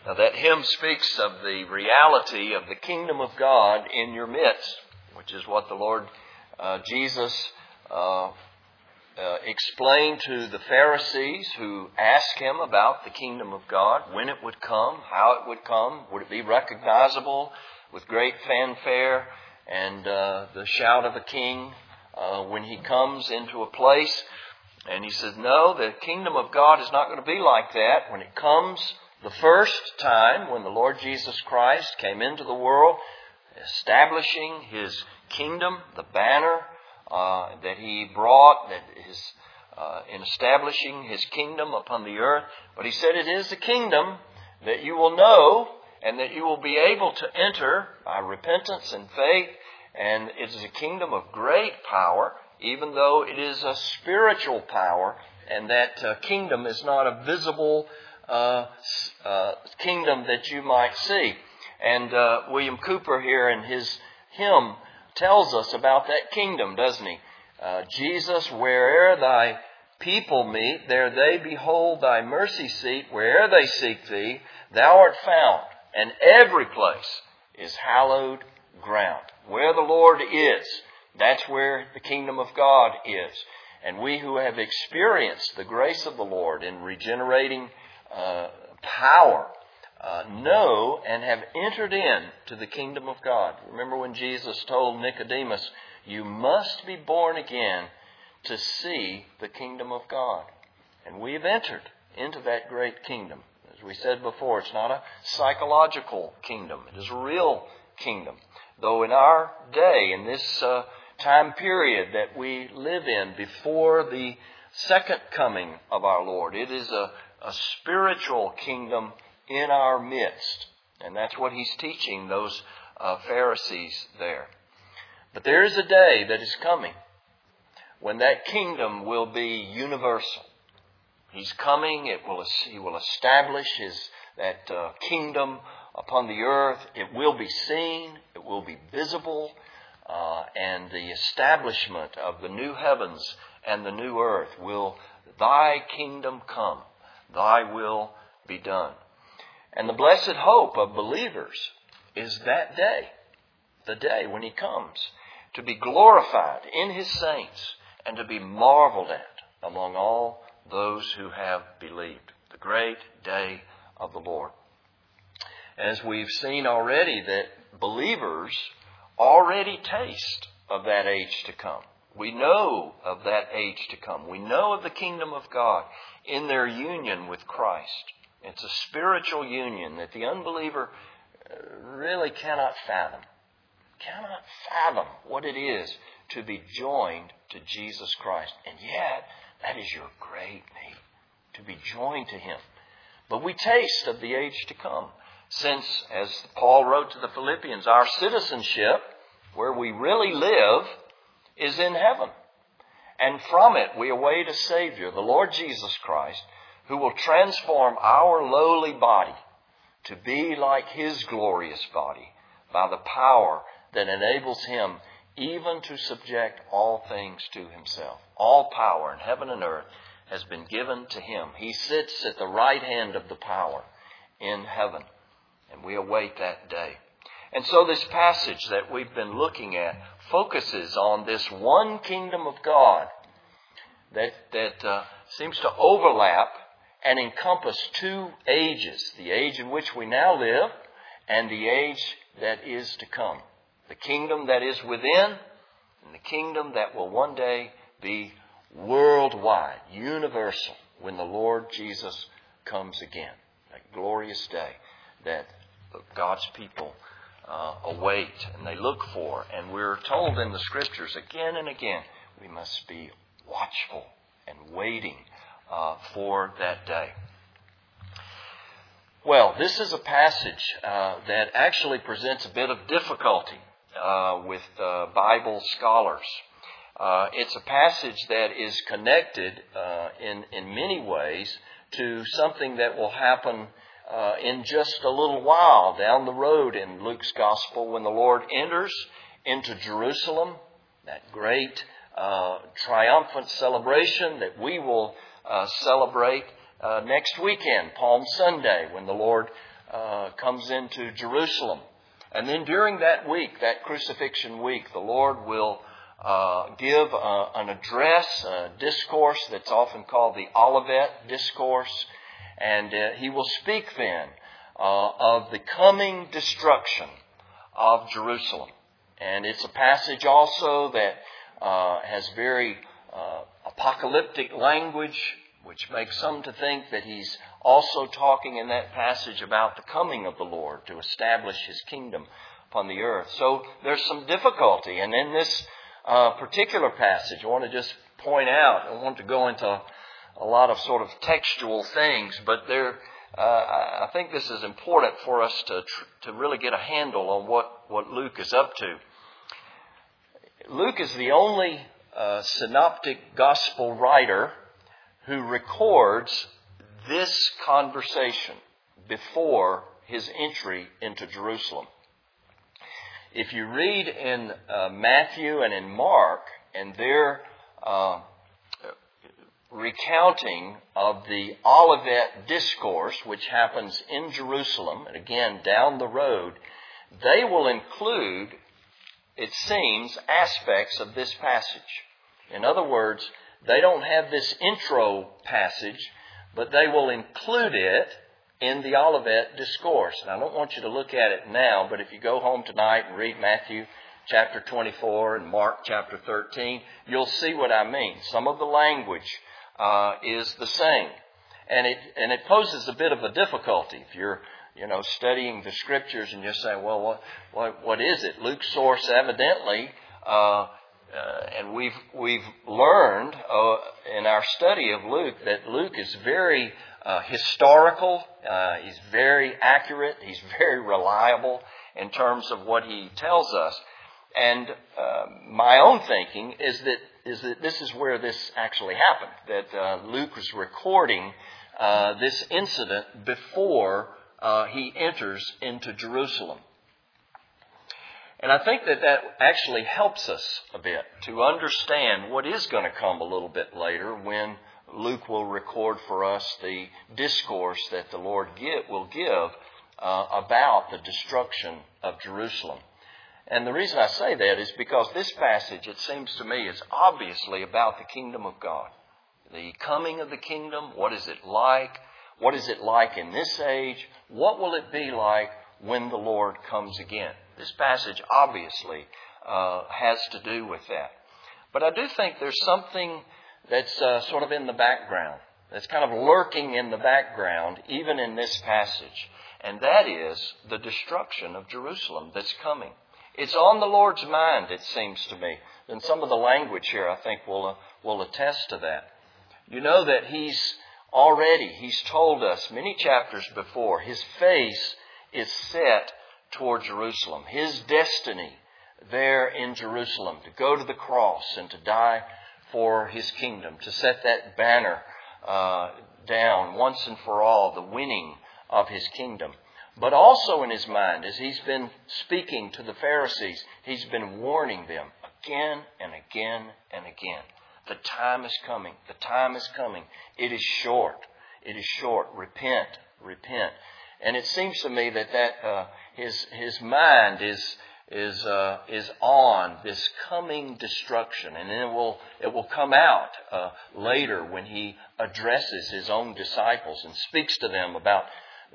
Now, that hymn speaks of the reality of the kingdom of God in your midst, which is what the Lord Jesus explained to the Pharisees who asked him about the kingdom of God, when it would come, how it would come, would it be recognizable with great fanfare and the shout of a king when he comes into a place. And he said, no, the kingdom of God is not going to be like that. When it comes the first time, when the Lord Jesus Christ came into the world, establishing His kingdom, the banner that He brought, that is in establishing His kingdom upon the earth. But He said it is a kingdom that you will know and that you will be able to enter by repentance and faith. And it is a kingdom of great power, even though it is a spiritual power, and that kingdom is not a visible kingdom that you might see. And William Cooper here in his hymn tells us about that kingdom, doesn't he? Jesus, where'er thy people meet, there they behold thy mercy seat. Where'er they seek thee, thou art found, and every place is hallowed ground. Where the Lord is, that's where the kingdom of God is. And we who have experienced the grace of the Lord in regenerating power know and have entered into the kingdom of God. Remember when Jesus told Nicodemus, you must be born again to see the kingdom of God. And we've entered into that great kingdom. As we said before, it's not a psychological kingdom. It is a real kingdom. Though in our day, in this time period that we live in before the second coming of our Lord, it is a spiritual kingdom in our midst. And that's what He's teaching those Pharisees there. But there is a day that is coming when that kingdom will be universal. He's coming. He will establish that kingdom upon the earth. It will be seen. It will be visible. And the establishment of the new heavens and the new earth will, thy kingdom come. Thy will be done. And the blessed hope of believers is that day, the day when He comes, to be glorified in His saints and to be marveled at among all those who have believed. The great day of the Lord. As we've seen already, that believers already taste of that age to come. We know of that age to come. We know of the kingdom of God in their union with Christ. It's a spiritual union that the unbeliever really cannot fathom. Cannot fathom what it is to be joined to Jesus Christ. And yet, that is your great need, to be joined to Him. But we taste of the age to come. Since, as Paul wrote to the Philippians, our citizenship, where we really live, is in heaven. And from it we await a Savior, the Lord Jesus Christ, who will transform our lowly body to be like His glorious body by the power that enables Him even to subject all things to Himself. All power in heaven and earth has been given to Him. He sits at the right hand of the power in heaven. And we await that day. And so this passage that we've been looking at focuses on this one kingdom of God that seems to overlap and encompass two ages. The age in which we now live and the age that is to come. The kingdom that is within and the kingdom that will one day be worldwide, universal, when the Lord Jesus comes again. That glorious day that God's people await and they look for. And we're told in the Scriptures again and again, we must be watchful and waiting for that day. Well, this is a passage that actually presents a bit of difficulty with Bible scholars. It's a passage that is connected in many ways to something that will happen in just a little while down the road in Luke's Gospel when the Lord enters into Jerusalem, that great triumphant celebration that we will celebrate next weekend, Palm Sunday, when the Lord comes into Jerusalem. And then during that week, that crucifixion week, the Lord will give an address, a discourse that's often called the Olivet Discourse. And He will speak then of the coming destruction of Jerusalem. And it's a passage also that has very apocalyptic language, which makes some to think that He's also talking in that passage about the coming of the Lord to establish His kingdom upon the earth. So there's some difficulty. And in this particular passage, I want to just point out, I want to go into a lot of sort of textual things, but I think this is important for us to really get a handle on what Luke is up to. Luke is the only synoptic gospel writer who records this conversation before his entry into Jerusalem. If you read in Matthew and in Mark, and their recounting of the Olivet Discourse, which happens in Jerusalem, and again down the road, they will include, it seems, aspects of this passage. In other words, they don't have this intro passage, but they will include it in the Olivet Discourse. And I don't want you to look at it now, but if you go home tonight and read Matthew chapter 24 and Mark chapter 13, you'll see what I mean. Some of the language is the same. And it poses a bit of a difficulty if you're studying the Scriptures and you're saying, well, what is it? Luke's source evidently, and we've learned in our study of Luke that Luke is very historical. He's very accurate. He's very reliable in terms of what he tells us. And my own thinking is that this is where this actually happened. That Luke was recording this incident before he enters into Jerusalem. And I think that actually helps us a bit to understand what is going to come a little bit later when Luke will record for us the discourse that the Lord will give about the destruction of Jerusalem. And the reason I say that is because this passage, it seems to me, is obviously about the kingdom of God. The coming of the kingdom, what is it like? What is it like in this age? What will it be like when the Lord comes again? This passage obviously has to do with that. But I do think there's something that's sort of in the background, that's kind of lurking in the background, even in this passage. And that is the destruction of Jerusalem that's coming. It's on the Lord's mind, it seems to me. And some of the language here, I think, will attest to that. You know that He's told us many chapters before, His face is set toward Jerusalem. His destiny there in Jerusalem, to go to the cross and to die for His kingdom, to set that banner down once and for all, the winning of His kingdom. But also in His mind, as He's been speaking to the Pharisees, He's been warning them again and again and again. The time is coming. The time is coming. It is short. It is short. Repent. Repent. And it seems to me that his mind is on this coming destruction, and it will come out later when He addresses His own disciples and speaks to them about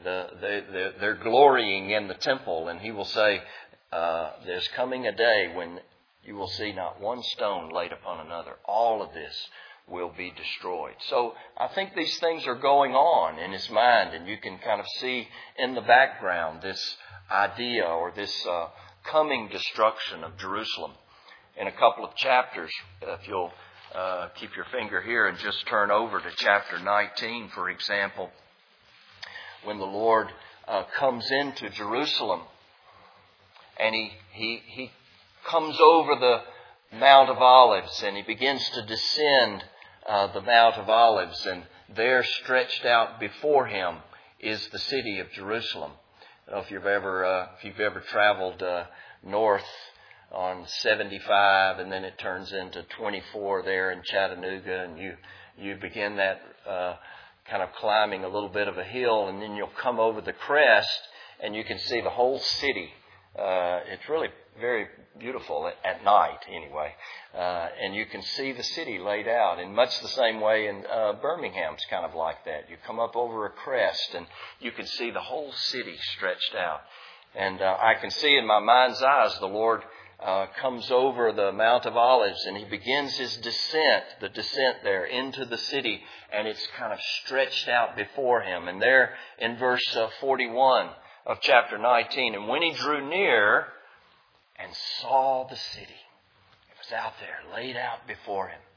their glorying in the temple, and He will say, "There's coming a day when you will see not one stone laid upon another. All of this will be destroyed." So I think these things are going on in His mind, and you can kind of see in the background this idea or this coming destruction of Jerusalem. In a couple of chapters, if you'll keep your finger here and just turn over to chapter 19, for example, when the Lord comes into Jerusalem and He comes over the Mount of Olives and He begins to descend the Mount of Olives, and there stretched out before Him is the city of Jerusalem. I don't know if you've ever traveled north on 75, and then it turns into 24 there in Chattanooga, and you begin that kind of climbing a little bit of a hill, and then you'll come over the crest and you can see the whole city. It's really very beautiful at night anyway. And you can see the city laid out in much the same way in Birmingham's kind of like that. You come up over a crest and you can see the whole city stretched out. And I can see in my mind's eyes the Lord comes over the Mount of Olives and He begins His descent, the descent there into the city, and it's kind of stretched out before Him. And there in verse 41 of chapter 19, and when He drew near and saw the city, it was out there, laid out before Him,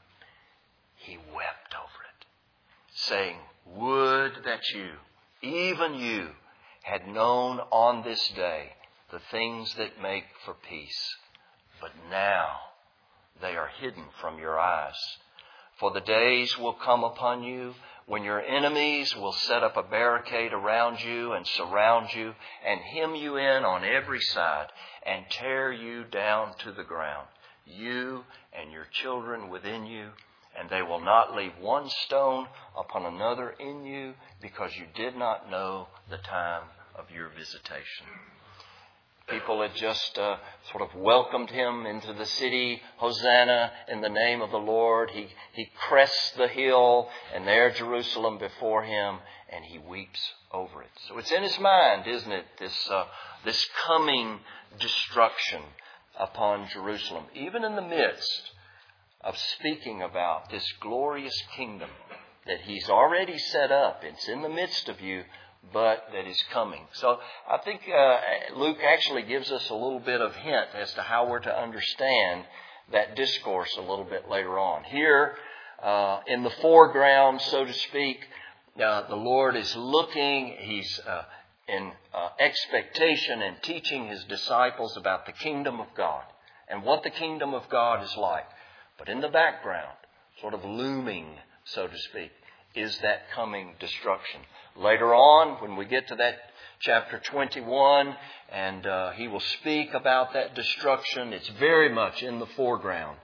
He wept over it, saying, would that you, even you, had known on this day the things that make for peace. But now they are hidden from your eyes. For the days will come upon you when your enemies will set up a barricade around you and surround you and hem you in on every side and tear you down to the ground, you and your children within you, and they will not leave one stone upon another in you, because you did not know the time of your visitation. People had just sort of welcomed Him into the city. Hosanna in the name of the Lord. He crests the hill, and there Jerusalem before Him, and He weeps over it. So it's in His mind, isn't it? This coming destruction upon Jerusalem, even in the midst of speaking about this glorious kingdom that He's already set up. It's in the midst of you, but that is coming. So I think Luke actually gives us a little bit of hint as to how we're to understand that discourse a little bit later on. Here, in the foreground, so to speak, the Lord is looking. He's in expectation and teaching His disciples about the kingdom of God and what the kingdom of God is like. But in the background, sort of looming, so to speak, is that coming destruction. Later on, when we get to that chapter 21, and He will speak about that destruction, it's very much in the foreground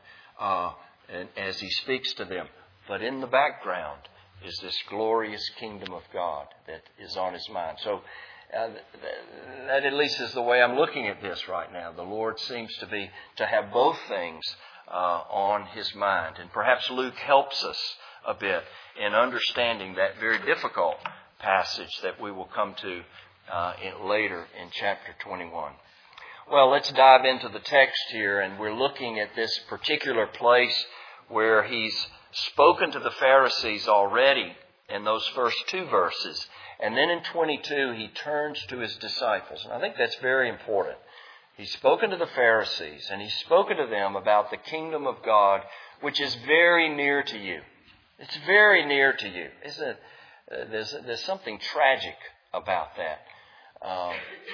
and as He speaks to them. But in the background is this glorious kingdom of God that is on His mind. So that at least is the way I'm looking at this right now. The Lord seems to have both things on His mind. And perhaps Luke helps us a bit in understanding that very difficult passage that we will come to later in chapter 21. Well, let's dive into the text here, and we're looking at this particular place where He's spoken to the Pharisees already in those first two verses. And then in 22, He turns to His disciples. And I think that's very important. He's spoken to the Pharisees, and He's spoken to them about the kingdom of God, which is very near to you. It's very near to you, isn't it? There's something tragic about that.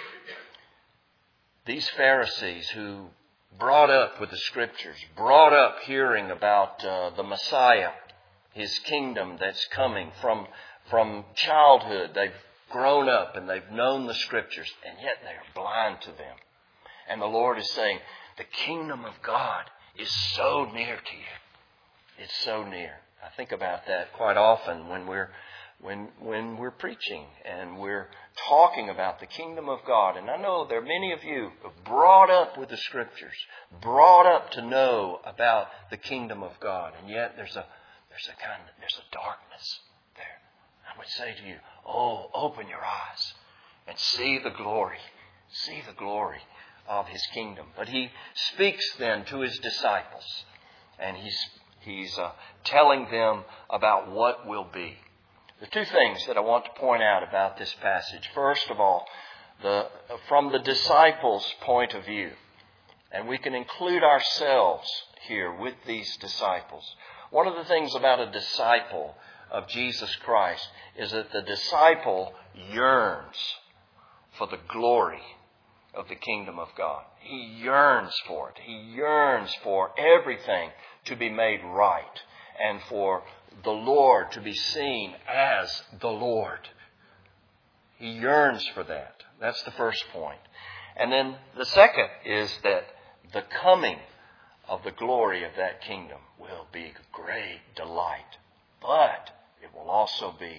These Pharisees who brought up with the Scriptures, brought up hearing about the Messiah, His kingdom that's coming from childhood. They've grown up and they've known the Scriptures, and yet they are blind to them. And the Lord is saying, the kingdom of God is so near to you. It's so near. I think about that quite often when we're preaching and we're talking about the kingdom of God. And I know there are many of you who are brought up with the Scriptures, brought up to know about the kingdom of God, and yet there's a darkness there. I would say to you, open your eyes and see the glory of His kingdom. But He speaks then to His disciples, and He's telling them about what will be. The two things that I want to point out about this passage. First of all, from the disciples' point of view, and we can include ourselves here with these disciples. One of the things about a disciple of Jesus Christ is that the disciple yearns for the glory of the kingdom of God. He yearns for it. He yearns for everything to be made right and for the Lord to be seen as the Lord. He yearns for that. That's the first point. And then the second is that the coming of the glory of that kingdom will be great delight. But it will also be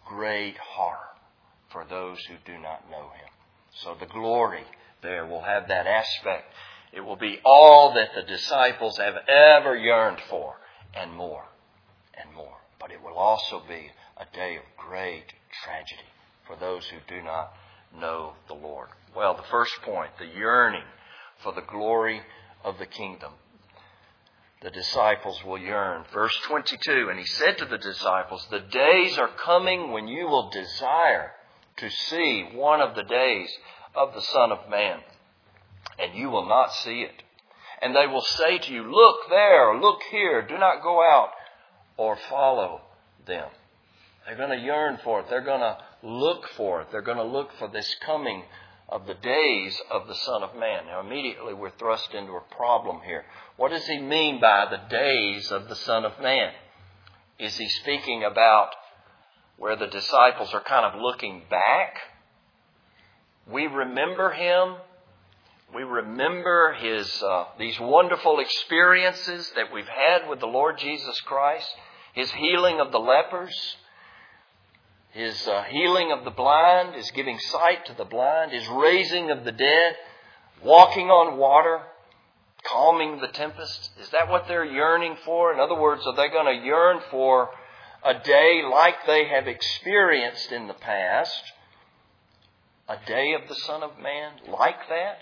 great horror for those who do not know Him. So the glory there will have that aspect. It will be all that the disciples have ever yearned for, and more, and more. But it will also be a day of great tragedy for those who do not know the Lord. Well, the first point, the yearning for the glory of the kingdom. The disciples will yearn. Verse 22, and He said to the disciples, the days are coming when you will desire to see one of the days of the Son of Man, and you will not see it. And they will say to you, look there, look here, do not go out or follow them. They're going to yearn for it. They're going to look for it. They're going to look for this coming of the days of the Son of Man. Now, immediately we're thrust into a problem here. What does He mean by the days of the Son of Man? Is He speaking about where the disciples are kind of looking back? We remember Him. We remember these wonderful experiences that we've had with the Lord Jesus Christ. His healing of the lepers. His healing of the blind. His giving sight to the blind. His raising of the dead. Walking on water. Calming the tempest. Is that what they're yearning for? In other words, are they going to yearn for a day like they have experienced in the past? A day of the Son of Man like that?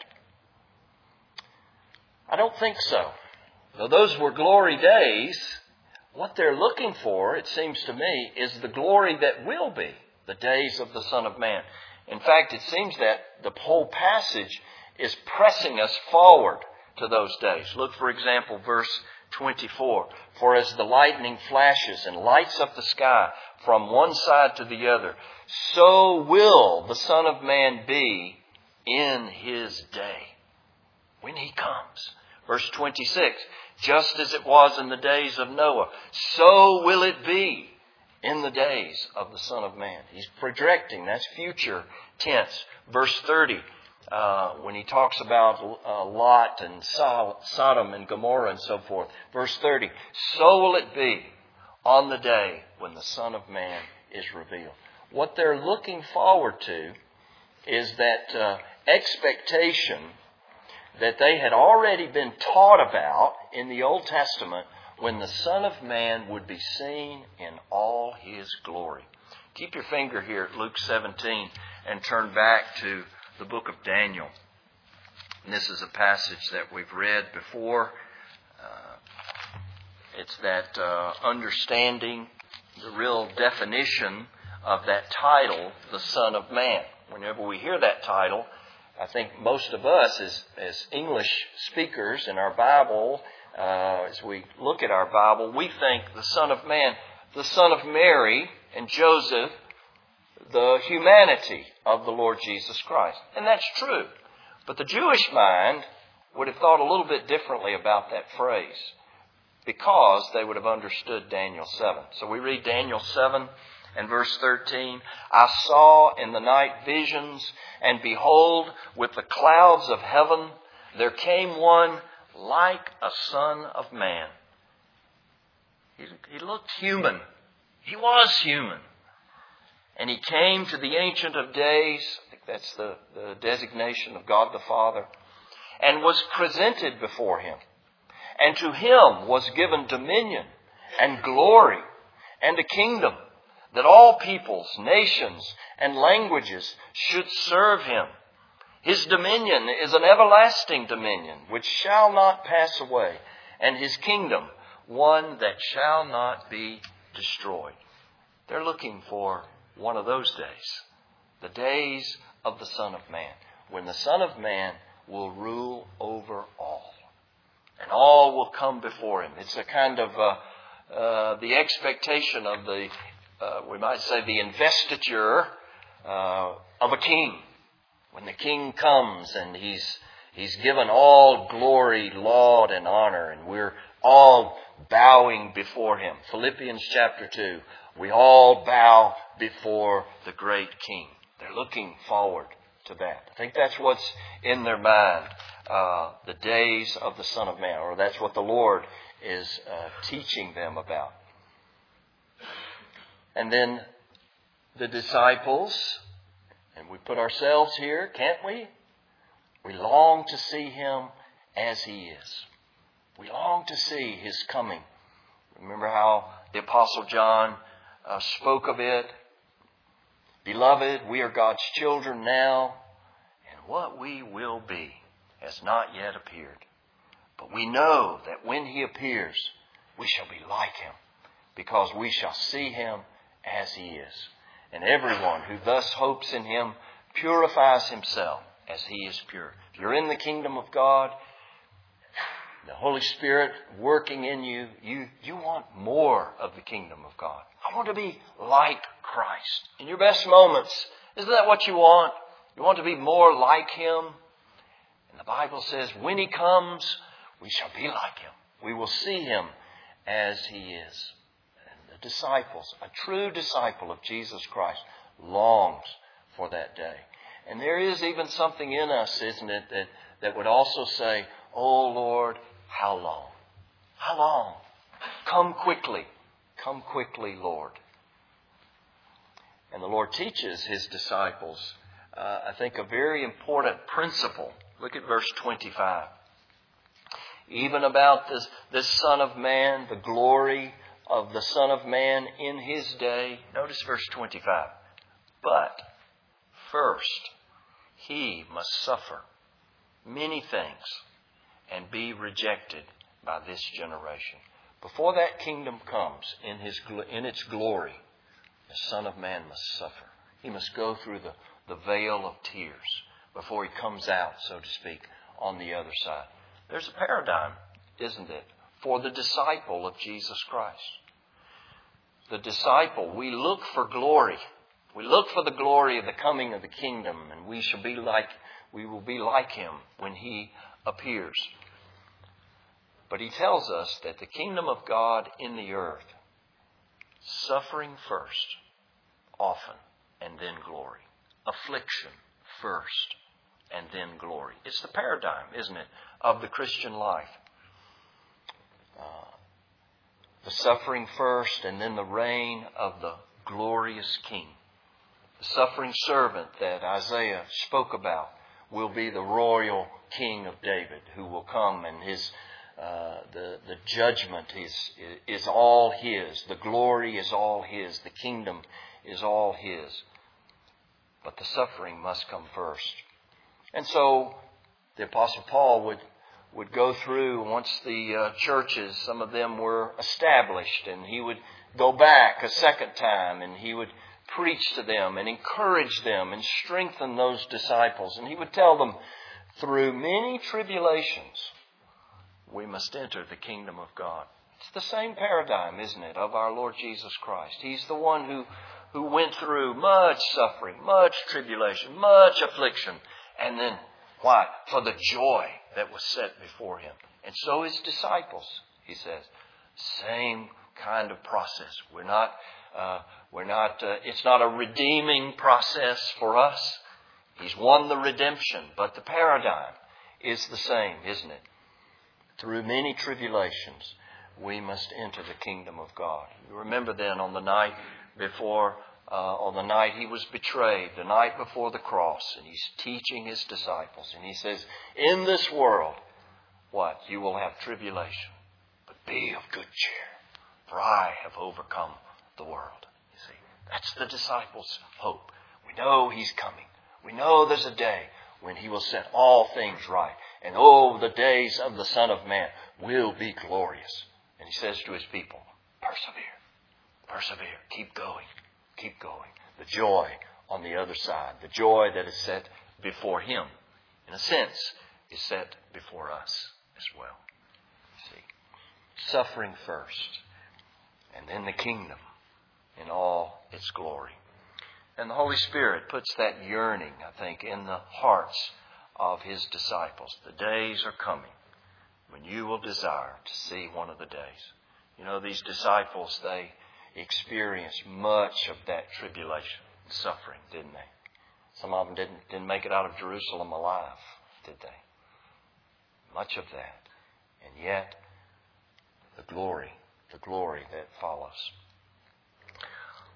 I don't think so. Though those were glory days, what they're looking for, it seems to me, is the glory that will be the days of the Son of Man. In fact, it seems that the whole passage is pressing us forward to those days. Look, for example, verse 24. For as the lightning flashes and lights up the sky from one side to the other, so will the Son of Man be in His day, when He comes. Verse 26, just as it was in the days of Noah, so will it be in the days of the Son of Man. He's projecting, that's future tense. Verse 30, when he talks about Lot and Sodom and Gomorrah and so forth. Verse 30, so will it be on the day when the Son of Man is revealed. What they're looking forward to is that expectation that they had already been taught about in the Old Testament when the Son of Man would be seen in all His glory. Keep your finger here at Luke 17 and turn back to the book of Daniel. And this is a passage that we've read before. It's that understanding the real definition of that title, the Son of Man. Whenever we hear that title, I think most of us as English speakers in our Bible, as we look at our Bible, we think the Son of Man, the Son of Mary and Joseph, the humanity of the Lord Jesus Christ. And that's true. But the Jewish mind would have thought a little bit differently about that phrase because they would have understood Daniel 7. So we read Daniel 7 and verse 13. I saw in the night visions, and behold, with the clouds of heaven, there came one like a son of man. He looked human. He was human. And he came to the Ancient of Days, I think that's the designation of God the Father, and was presented before Him. And to Him was given dominion and glory and a kingdom, that all peoples, nations, and languages should serve Him. His dominion is an everlasting dominion which shall not pass away, and His kingdom one that shall not be destroyed. They're looking for one of those days, the days of the Son of Man, when the Son of Man will rule over all, and all will come before Him. It's a kind of the expectation of we might say the investiture of a king. When the king comes and he's given all glory, laud, and honor, and we're all bowing before Him. Philippians chapter 2, we all bow before the great King. They're looking forward to that. I think that's what's in their mind, the days of the Son of Man, or that's what the Lord is teaching them about. And then the disciples, and we put ourselves here, can't we? We long to see Him as He is. We long to see His coming. Remember how the Apostle John spoke of it? Beloved, we are God's children now, and what we will be has not yet appeared. But we know that when He appears, we shall be like Him, because we shall see Him as He is. And everyone who thus hopes in Him purifies himself as He is pure. If you're in the kingdom of God, the Holy Spirit working in you, you want more of the kingdom of God. I want to be like Christ. In your best moments, isn't that what you want? You want to be more like Him? And the Bible says, when He comes, we shall be like Him. We will see Him as He is. And the disciples, a true disciple of Jesus Christ, longs for that day. And there is even something in us, isn't it, that would also say, oh Lord, how long? How long? Come quickly. Come quickly, Lord. And the Lord teaches His disciples, I think, a very important principle. Look at verse 25. Even about this Son of Man, the glory of the Son of Man in His day. Notice verse 25. But first, He must suffer many things and be rejected by this generation. Before that kingdom comes in its glory, the Son of Man must suffer. He must go through the veil of tears before He comes out, so to speak, on the other side. There's a paradigm, isn't it, for the disciple of Jesus Christ. The disciple, we look for glory. We look for the glory of the coming of the kingdom, and we will be like Him when He appears. But He tells us that the kingdom of God in the earth, suffering first, often, and then glory. Affliction first, and then glory. It's the paradigm, isn't it, of the Christian life. The suffering first, and then the reign of the glorious King. The suffering servant that Isaiah spoke about will be the royal King of David, who will come, and the judgment is all His. The glory is all His. The kingdom is all His. But the suffering must come first. And so the Apostle Paul would go through, once the churches, some of them were established, and he would go back a second time, and he would preach to them and encourage them and strengthen those disciples. And he would tell them, through many tribulations, we must enter the kingdom of God. It's the same paradigm, isn't it, of our Lord Jesus Christ. He's the one who went through much suffering, much tribulation, much affliction. And then, why? For the joy that was set before Him. And so His disciples, he says, same kind of process. It's not a redeeming process for us. He's won the redemption, but the paradigm is the same, isn't it? Through many tribulations, we must enter the kingdom of God. You remember then on the night He was betrayed, the night before the cross, and He's teaching His disciples, and He says, in this world, what? You will have tribulation, but be of good cheer, for I have overcome the world. You see, that's the disciples' hope. We know He's coming. We know there's a day when He will set all things right. And the days of the Son of Man will be glorious. And He says to His people, persevere, persevere, keep going, keep going. The joy on the other side, the joy that is set before Him, in a sense, is set before us as well. See, suffering first, and then the kingdom in all its glory. And the Holy Spirit puts that yearning, I think, in the hearts of His disciples. The days are coming when you will desire to see one of the days. You know, these disciples, they experienced much of that tribulation and suffering, didn't they? Some of them didn't make it out of Jerusalem alive, did they? Much of that. And yet, the glory that follows.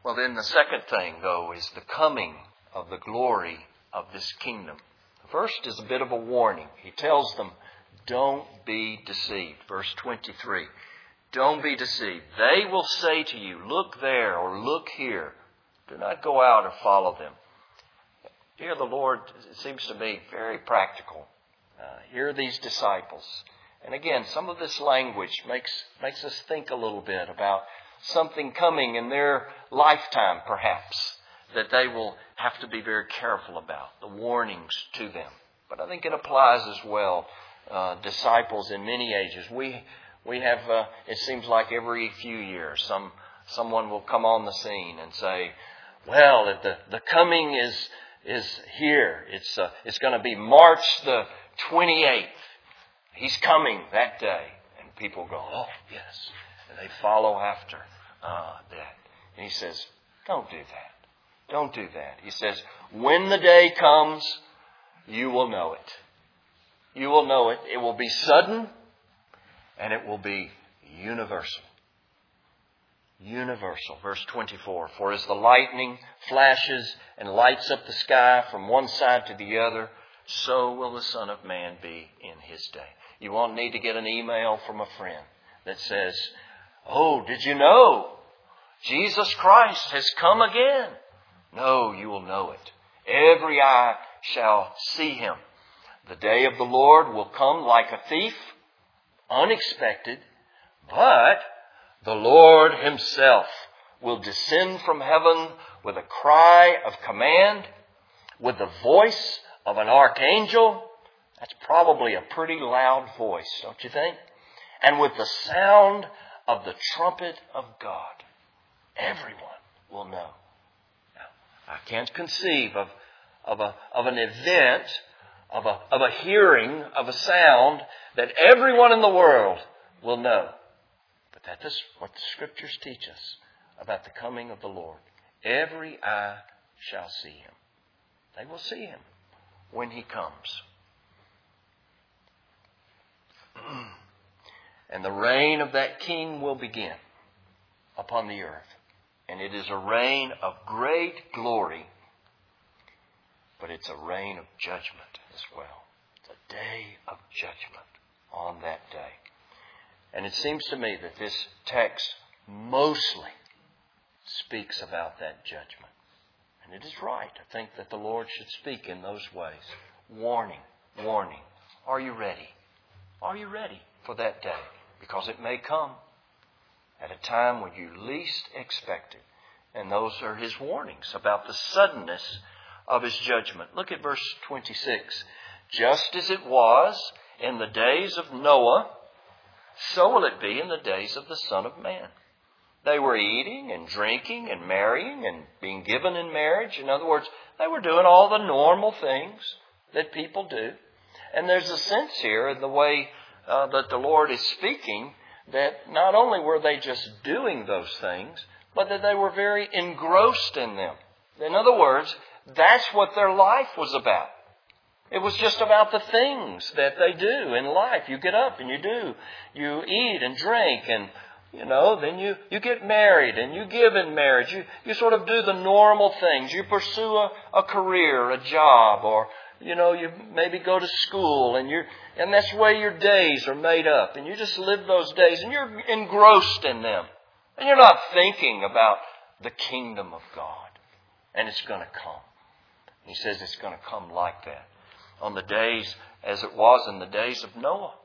Well, then the second thing, though, is the coming of the glory of this kingdom. The first is a bit of a warning. He tells them, don't be deceived. Verse 23. Don't be deceived. They will say to you, look there or look here. Do not go out or follow them. Here the Lord, it seems to me, very practical. Here are these disciples. And again, some of this language makes us think a little bit about something coming in their lifetime, perhaps, that they will have to be very careful about, the warnings to them. But I think it applies as well. Disciples in many ages. We have, it seems like every few years, someone will come on the scene and say, well, the coming is here. It's going to be March the 28th. He's coming that day. And people go, oh, yes. And they follow after that. And he says, don't do that. Don't do that. He says, when the day comes, you will know it. You will know it. It will be sudden and it will be universal. Universal. Verse 24. For as the lightning flashes and lights up the sky from one side to the other, so will the Son of Man be in His day. You won't need to get an email from a friend that says, oh, did you know Jesus Christ has come again? No, you will know it. Every eye shall see Him. The day of the Lord will come like a thief, unexpected, but the Lord Himself will descend from heaven with a cry of command, with the voice of an archangel. That's probably a pretty loud voice, don't you think? And with the sound of the trumpet of God. Everyone will know. Now, I can't conceive of an event, of a hearing, of a sound that everyone in the world will know. But that is what the Scriptures teach us about the coming of the Lord. Every eye shall see Him. They will see Him when He comes. And the reign of that King will begin upon the earth. And it is a reign of great glory, but it's a reign of judgment as well. It's a day of judgment on that day. And it seems to me that this text mostly speaks about that judgment. And it is right. I think that the Lord should speak in those ways. Warning, warning. Are you ready? Are you ready for that day? Because it may come at a time when you least expect it. And those are His warnings about the suddenness of His judgment. Look at verse 26. Just as it was in the days of Noah, so will it be in the days of the Son of Man. They were eating and drinking and marrying and being given in marriage. In other words, they were doing all the normal things that people do. And there's a sense here in the way that the Lord is speaking that not only were they just doing those things, but that they were very engrossed in them. In other words, that's what their life was about. It was just about the things that they do in life. You get up and you do. You eat and drink and, then you get married and you give in marriage. You sort of do the normal things. You pursue a career, a job, or, you maybe go to school and that's the way your days are made up. And you just live those days and you're engrossed in them. And you're not thinking about the kingdom of God. And it's going to come. He says it's going to come like that. On the days as it was in the days of Noah.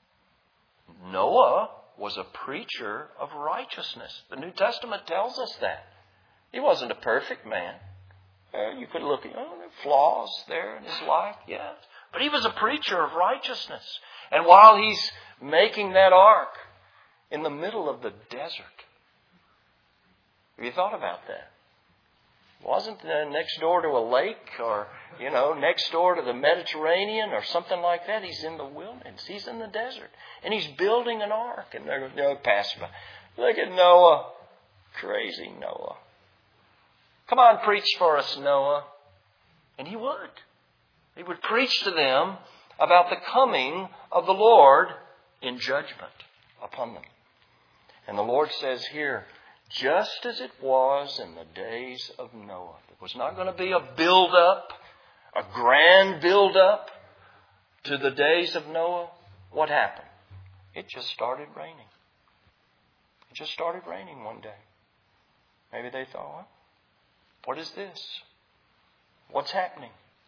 Noah was a preacher of righteousness. The New Testament tells us that. He wasn't a perfect man. You could look at, there are flaws there in his life, yes. But he was a preacher of righteousness. And while he's making that ark in the middle of the desert, have you thought about that? Wasn't next door to a lake or, next door to the Mediterranean or something like that. He's in the wilderness. He's in the desert. And he's building an ark. And they're going to pass by. Look at Noah. Crazy Noah. Come on, preach for us, Noah. And he would. He would preach to them about the coming of the Lord in judgment upon them. And the Lord says here, just as it was in the days of Noah. It was not going to be a build-up, a grand build-up to the days of Noah. What happened? It just started raining. It just started raining one day. Maybe they thought, well, what is this? What's happening?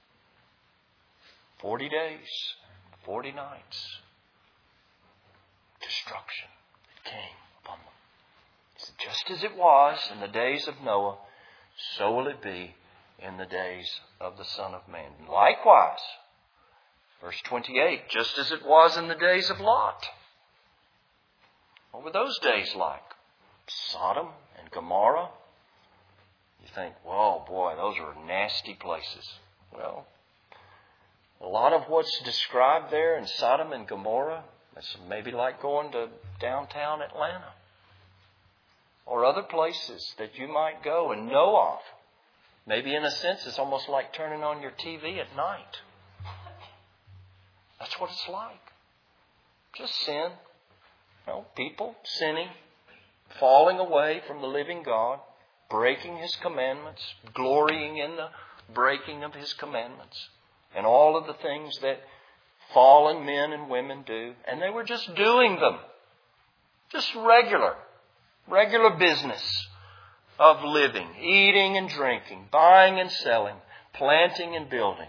40 days, 40 nights. Destruction came upon them. It's just as it was in the days of Noah, so will it be in the days of the Son of Man. Likewise, verse 28, just as it was in the days of Lot. What were those days like? Sodom and Gomorrah. You think, whoa, boy, those are nasty places. Well, a lot of what's described there in Sodom and Gomorrah, it's maybe like going to downtown Atlanta or other places that you might go and know of. Maybe in a sense, it's almost like turning on your TV at night. That's what it's like. Just sin. People sinning, falling away from the living God, breaking His commandments, glorying in the breaking of His commandments, and all of the things that fallen men and women do. And they were just doing them. Just regular business of living, eating and drinking, buying and selling, planting and building.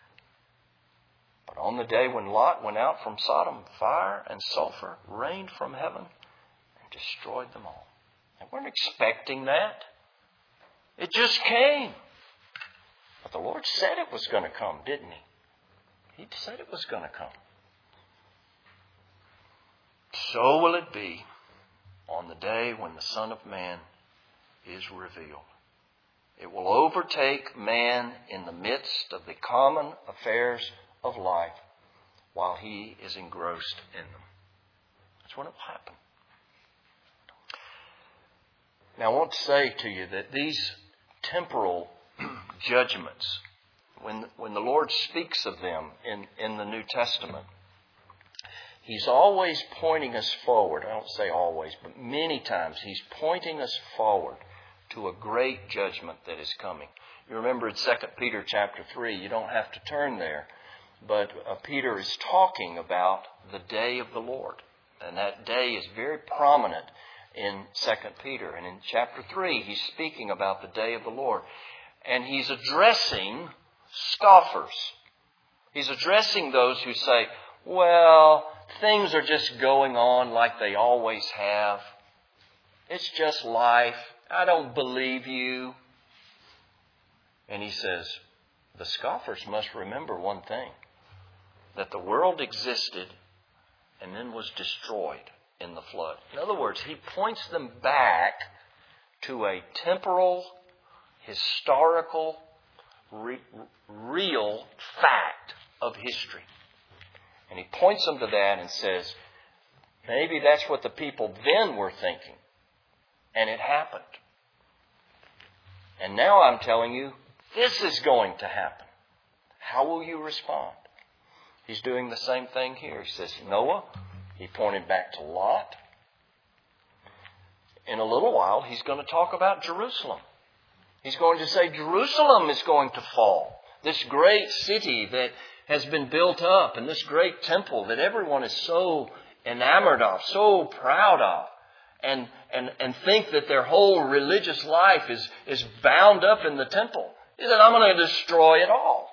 But on the day when Lot went out from Sodom, fire and sulfur rained from heaven and destroyed them all. They weren't expecting that. It just came. But the Lord said it was going to come, didn't He? He said it was going to come. So will it be on the day when the Son of Man is revealed. It will overtake man in the midst of the common affairs of life while he is engrossed in them. That's when it will happen. Now I want to say to you that these temporal judgments, when the Lord speaks of them in the New Testament, He's always pointing us forward. I don't say always, but many times He's pointing us forward to a great judgment that is coming. You remember in 2 Peter chapter 3, you don't have to turn there, but Peter is talking about the day of the Lord. And that day is very prominent in 2 Peter. And in chapter 3, he's speaking about the day of the Lord. And he's addressing scoffers. He's addressing those who say, well, things are just going on like they always have. It's just life. I don't believe you. And he says, the scoffers must remember one thing, that the world existed and then was destroyed in the flood. In other words, he points them back to a temporal, historical, real fact of history. And he points them to that and says, maybe that's what the people then were thinking. And it happened. And now I'm telling you, this is going to happen. How will you respond? He's doing the same thing here. He says, Noah, he pointed back to Lot. In a little while, he's going to talk about Jerusalem. He's going to say Jerusalem is going to fall. This great city that has been built up and this great temple that everyone is so enamored of, so proud of, and think that their whole religious life is bound up in the temple. He said, I'm going to destroy it all.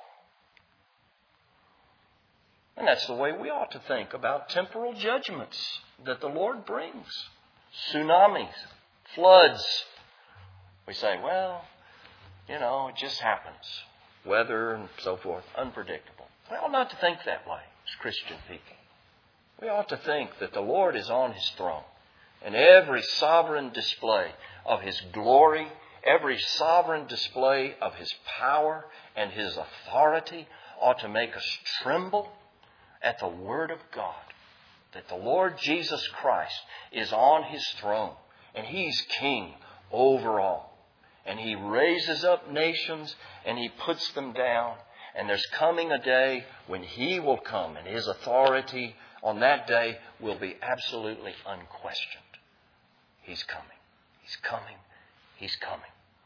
And that's the way we ought to think about temporal judgments that the Lord brings. Tsunamis, floods. We say, well, it just happens. Weather and so forth, unpredictable. We ought not to think that way as Christian people. We ought to think that the Lord is on His throne. And every sovereign display of His glory, every sovereign display of His power and His authority ought to make us tremble at the Word of God. That the Lord Jesus Christ is on His throne and He's King over all. And He raises up nations and He puts them down. And there's coming a day when He will come and His authority on that day will be absolutely unquestioned. He's coming. He's coming. He's coming.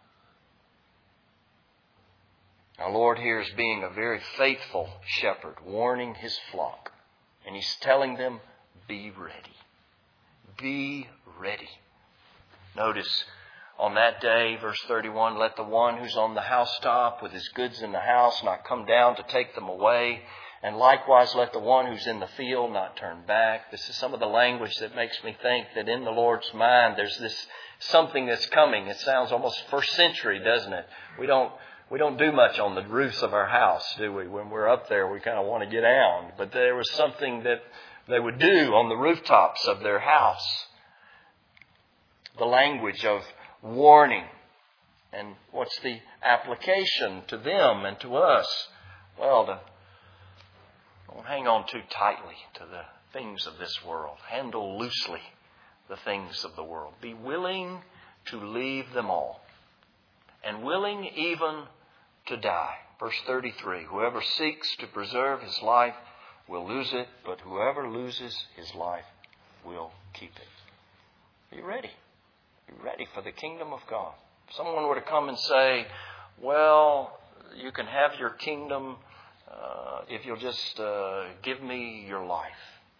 Our Lord here is being a very faithful shepherd, warning His flock. And He's telling them, be ready. Be ready. Notice, on that day, verse 31, let the one who's on the housetop with his goods in the house not come down to take them away. And likewise, let the one who's in the field not turn back. This is some of the language that makes me think that in the Lord's mind there's this something that's coming. It sounds almost first century, doesn't it? We don't do much on the roofs of our house, do we? When we're up there, we kind of want to get down. But there was something that they would do on the rooftops of their house. The language of warning. And what's the application to them and to us? Well, don't hang on too tightly to the things of this world. Handle loosely the things of the world. Be willing to leave them all. And willing even to die. Verse 33, whoever seeks to preserve his life will lose it, but whoever loses his life will keep it. Be ready. Be ready for the kingdom of God. If someone were to come and say, well, you can have your kingdom if you'll just give me your life.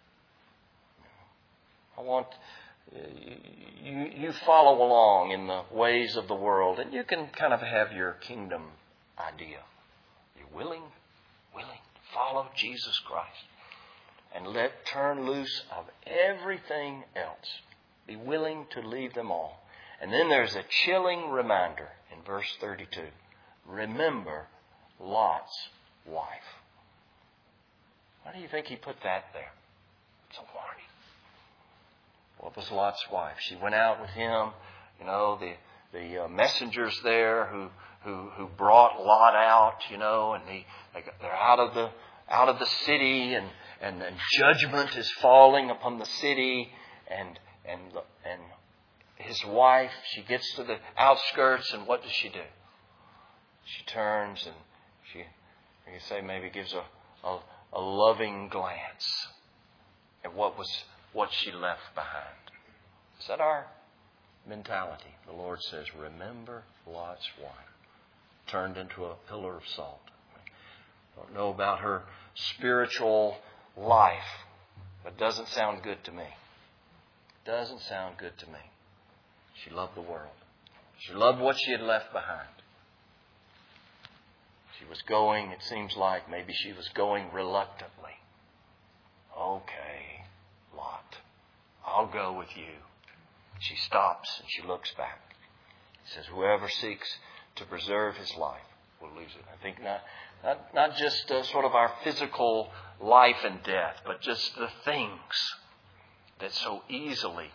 I want you follow along in the ways of the world, and you can kind of have your kingdom idea. You're willing to follow Jesus Christ and turn loose of everything else. Be willing to leave them all. And then there's a chilling reminder in verse 32. Remember Lot's wife. Why do you think he put that there? It's a warning. What was Lot's wife? She went out with him. You know, the messengers there who brought Lot out. You know, and they're out of the city, and judgment is falling upon the city, and his wife, she gets to the outskirts, and what does she do? She turns and you can say maybe gives a loving glance at what she left behind. Is that our mentality? The Lord says, remember Lot's wife, turned into a pillar of salt. Don't know about her spiritual life, but it doesn't sound good to me. Doesn't sound good to me. She loved the world. She loved what she had left behind. She was going, it seems like maybe she was going reluctantly. Okay, Lot, I'll go with you. She stops and she looks back. He says, whoever seeks to preserve his life will lose it. I think not just sort of our physical life and death, but just the things that so easily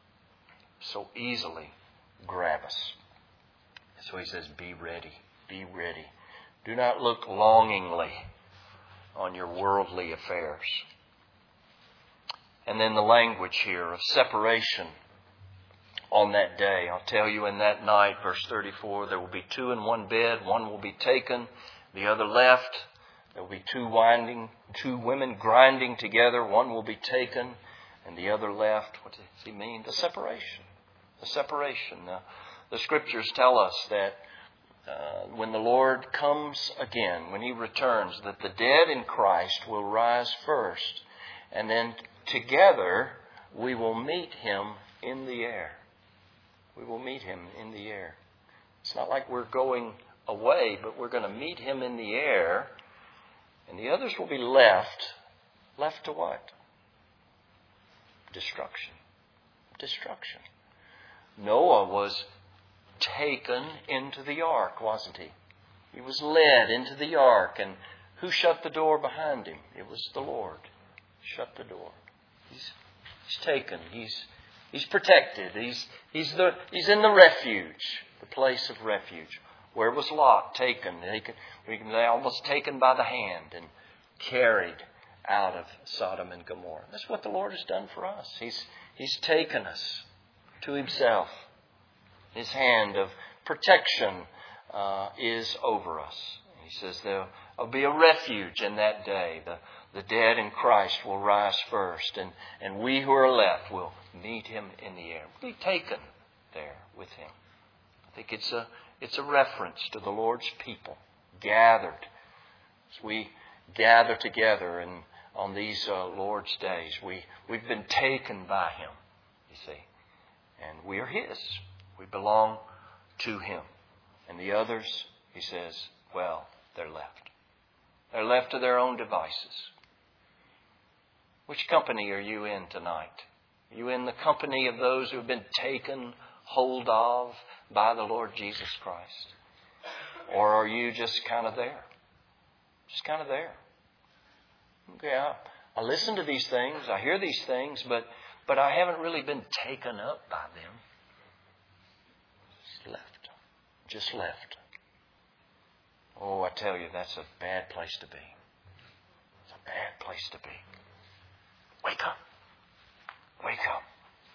grab us. So he says, be ready, be ready. Do not look longingly on your worldly affairs. And then the language here of separation on that day. I'll tell you, in that night, verse 34, there will be two in one bed. One will be taken, the other left. There will be two women grinding together. One will be taken and the other left. What does he mean? The separation. The separation. The Scriptures tell us that when the Lord comes again, when He returns, that the dead in Christ will rise first. And then together we will meet Him in the air. We will meet Him in the air. It's not like we're going away, but we're going to meet Him in the air. And the others will be left. Left to what? Destruction. Destruction. Noah was taken into the ark, wasn't he? He was led into the ark. And who shut the door behind him? It was the Lord. Shut the door. He's taken. He's protected. He's in the refuge, the place of refuge. Where was Lot taken? They almost taken by the hand and carried out of Sodom and Gomorrah. That's what the Lord has done for us. He's taken us to Himself. His hand of protection is over us. He says there'll be a refuge in that day. The dead in Christ will rise first, and we who are left will meet Him in the air. We'll be taken there with him. I think it's a reference to the Lord's people gathered. As we gather together and on these Lord's days, we've been taken by him, you see. And we are his. We belong to him. And the others, he says, well, they're left. They're left to their own devices. Which company are you in tonight? Are you in the company of those who have been taken hold of by the Lord Jesus Christ? Or are you just kind of there? Just kind of there. Okay, I listen to these things, I hear these things, but I haven't really been taken up by them. Just left. Oh, I tell you, that's a bad place to be. It's a bad place to be. Wake up. Wake up.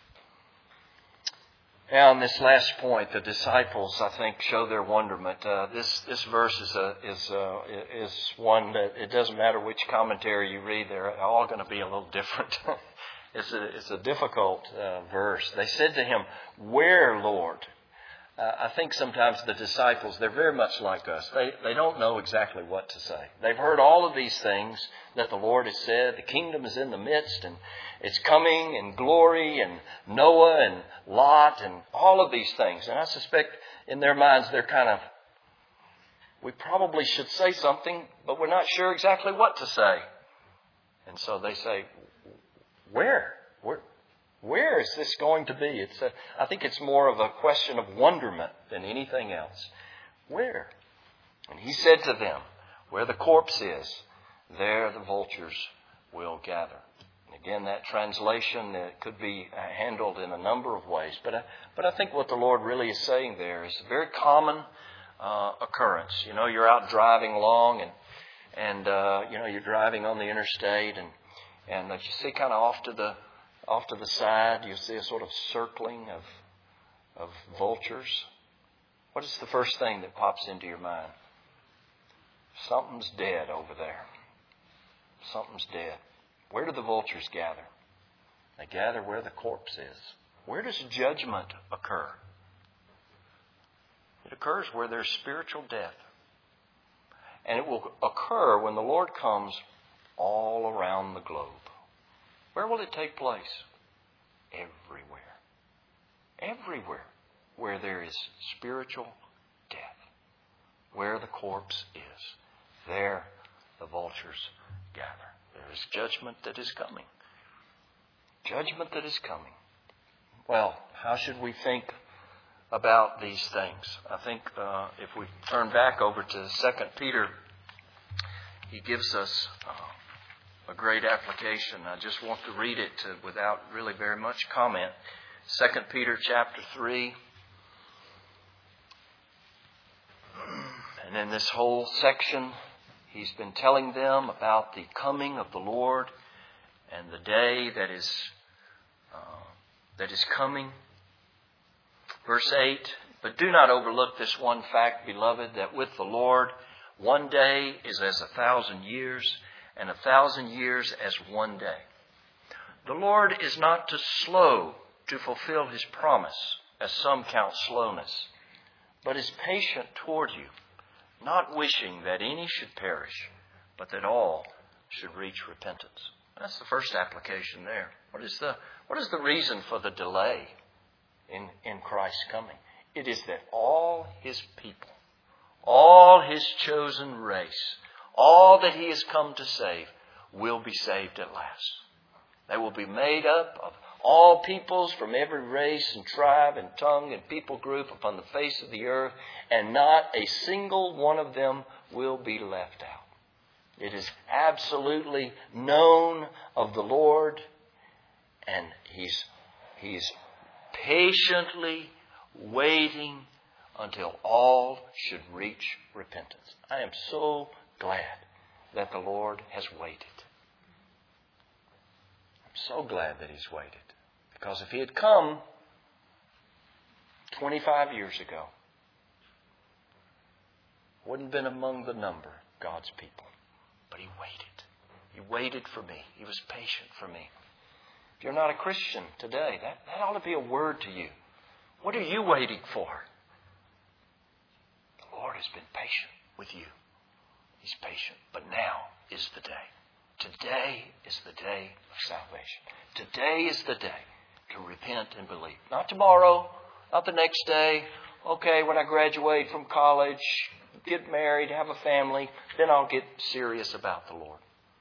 Now, on this last point, the disciples, I think, show their wonderment. This verse is one that it doesn't matter which commentary you read; they're all going to be a little different. It's a difficult verse. They said to him, "Where, Lord?" I think sometimes the disciples, they're very much like us. They don't know exactly what to say. They've heard all of these things that the Lord has said. The kingdom is in the midst and it's coming in glory, and Noah and Lot and all of these things. And I suspect in their minds they're kind of, we probably should say something, but we're not sure exactly what to say. And so they say, Where is this going to be? I think it's more of a question of wonderment than anything else. Where? And he said to them, where the corpse is, there the vultures will gather. And again, that translation could be handled in a number of ways. But I think what the Lord really is saying there is a very common occurrence. You know, you're out driving along and you're driving on the interstate and you see kind of off to the side, you see a sort of circling of vultures. What is the first thing that pops into your mind? Something's dead over there. Something's dead. Where do the vultures gather? They gather where the corpse is. Where does judgment occur? It occurs where there's spiritual death. And it will occur when the Lord comes all around the globe. Where will it take place? Everywhere. Everywhere where there is spiritual death. Where the corpse is. There the vultures gather. There is judgment that is coming. Judgment that is coming. Well, how should we think about these things? I think if we turn back over to 2 Peter, he gives us a great application. I just want to read it without really very much comment. 2 Peter chapter 3. And in this whole section, he's been telling them about the coming of the Lord and the day that is coming. Verse 8, but do not overlook this one fact, beloved, that with the Lord, one day is as 1,000 years, and 1,000 years as one day. The Lord is not too slow to fulfill his promise, as some count slowness, but is patient toward you, not wishing that any should perish, but that all should reach repentance. That's the first application there. What is the reason for the delay in Christ's coming? It is that all his people, all his chosen race, all that he has come to save will be saved at last. They will be made up of all peoples from every race and tribe and tongue and people group upon the face of the earth, and not a single one of them will be left out. It is absolutely known of the Lord, and He's patiently waiting until all should reach repentance. I am so glad that the Lord has waited. I'm so glad that He's waited. Because if He had come 25 years ago, wouldn't have been among the number of God's people. But He waited. He waited for me. He was patient for me. If you're not a Christian today, that ought to be a word to you. What are you waiting for? The Lord has been patient with you. He's patient. But now is the day. Today is the day of salvation. Today is the day to repent and believe. Not tomorrow, not the next day. Okay, when I graduate from college, get married, have a family, then I'll get serious about the Lord.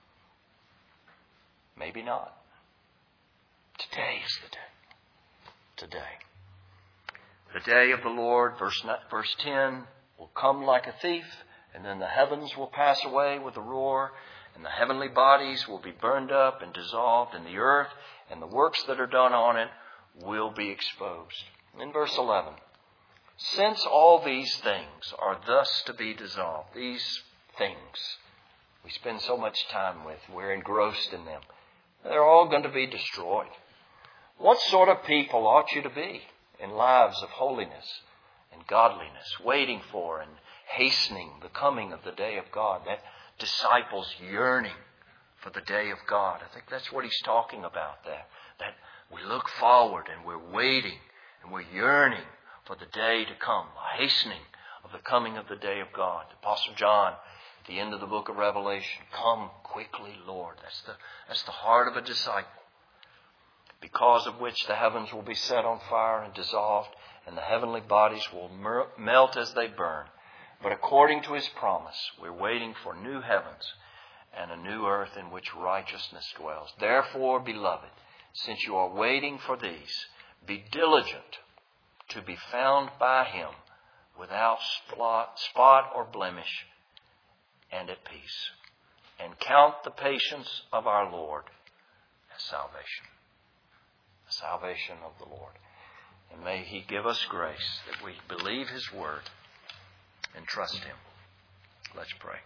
Maybe not. Today is the day. Today. The day of the Lord, verse 10, will come like a thief, and then the heavens will pass away with a roar, and the heavenly bodies will be burned up and dissolved, and the earth and the works that are done on it will be exposed. In verse 11, since all these things are thus to be dissolved, these things we spend so much time with, we're engrossed in them, they're all going to be destroyed. What sort of people ought you to be in lives of holiness and godliness, waiting for and hastening the coming of the day of God? That disciples yearning for the day of God. I think that's what he's talking about there. That we look forward and we're waiting and we're yearning for the day to come, a hastening of the coming of the day of God. The Apostle John, at the end of the book of Revelation, come quickly, Lord. That's the heart of a disciple. Because of which the heavens will be set on fire and dissolved, and the heavenly bodies will melt as they burn. But according to his promise, we're waiting for new heavens and a new earth in which righteousness dwells. Therefore, beloved, since you are waiting for these, be diligent to be found by him without spot or blemish and at peace. And count the patience of our Lord as salvation. The salvation of the Lord. And may he give us grace that we believe his word and trust him. Let's pray.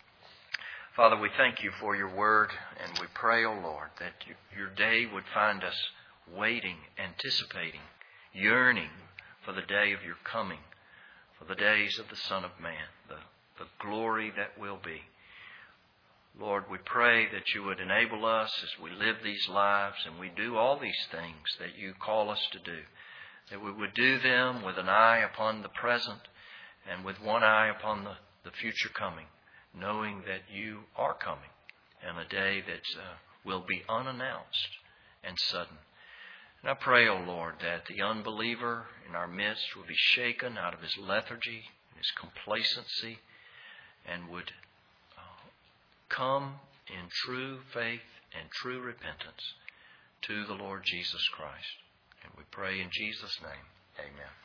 Father, we thank you for your word, and we pray, O Lord, that your day would find us waiting, anticipating, yearning for the day of your coming, for the days of the Son of Man, the glory that will be. Lord, we pray that you would enable us as we live these lives and we do all these things that you call us to do, that we would do them with an eye upon the present and with one eye upon the future coming, knowing that you are coming and a day that will be unannounced and sudden. And I pray, O Lord, that the unbeliever in our midst will be shaken out of his lethargy and his complacency and would come in true faith and true repentance to the Lord Jesus Christ. And we pray in Jesus' name, amen.